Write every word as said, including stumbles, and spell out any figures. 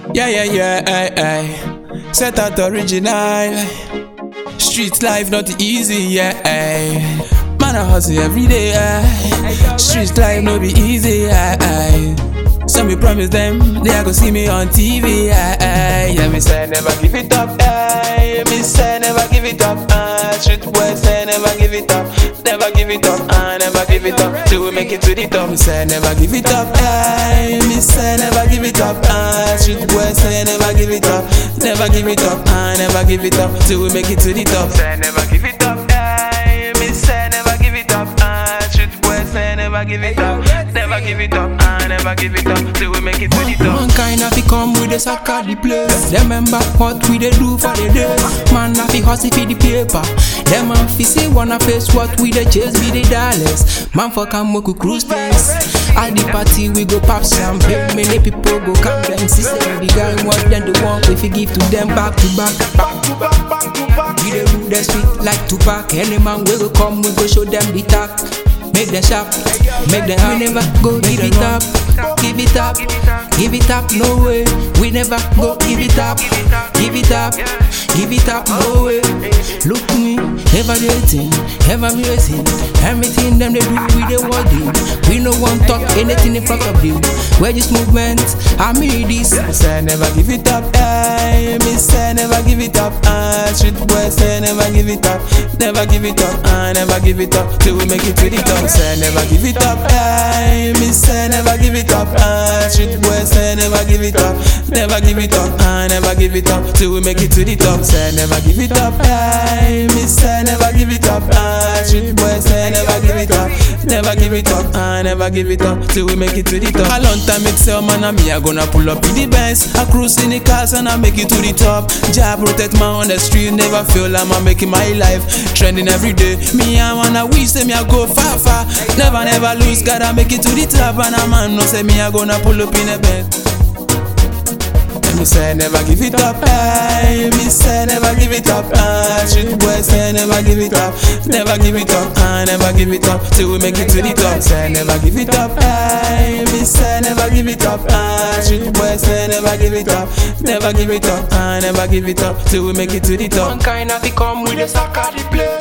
Yeah, yeah, yeah, ay, ay. Set out original. Street life not easy, yeah, ay. Man, I hustle every day, ay. Street life no be easy, ay, ay. So me promise them they are gonna see me on T V, ay, ay. Yeah, me say never give it up, ay. Me say never give it up, ay. Street boy say never give it up, never give it up, ay. Never give it up till we make it to the top. Me say never give it up, ay. Me say never give it up, ay. Street boy say never give it up, never give it up, ay. Never give it up till we make it to the top. Say never give it up, ay. Me say never give it up, ay. Street boy say never give it up, never give it up, ay. Never give it up till we make it to the top. Man kind of fi come with the soccer the place. Them remember what we dey do for the day. Man a fi hustle fi the paper. Them man fi say wanna face what we dey chase be the dollars. Man for come make we cruise place. At the party we go pop champagne. Many people go come them see say the guy what them they want we fi give to them back to back. Back to back, back to back. We dey do the street like Tupac. Any man we go come we go show them the tack. Make them sharp, make them hard. We never go give it up, give it up, give it up, no way. We never go give it up, give it up, give it up, no way. Look me, evaluating, evaluating. Everything them they do, we they want it. We no want talk anything in front of them. Where this movement, I mean this. Me say never give it up, ay. Me say never give it up, ay. Street boy say never give it up, never give it up, ay. Never give it up till we make it to the top. Say never give it up, ay. Me say never give it up, ay. Street boy say never give it up, never give it up, ay. Never give it up till we make it to the top. Say never give it up, ay. Me say never give it up, ay. Street boy say never give it up, never give it up, ay. Never give it up till we make it to the top. A long time it say, man, and me I gonna pull up in the Benz. I cruise in the cars and I make it to the top. Job protect my on the street, never feel I'm making my life trending every day. Me I wanna wish say me I go far far. Never, never lose, gotta make it to the top. And a man no say me I gonna pull up in a bed. Me say never give it up, ay. Me say never give it up, ay. Street boy say never give it up, never give it up, ay. Never give it up till we make it to the top. Say never give it up, ay. Me say never give it up, ay. Street boy say never give it up, never give it up, ay. Never give it up till we make it to the top. Man kind of fi come with the soccer the place.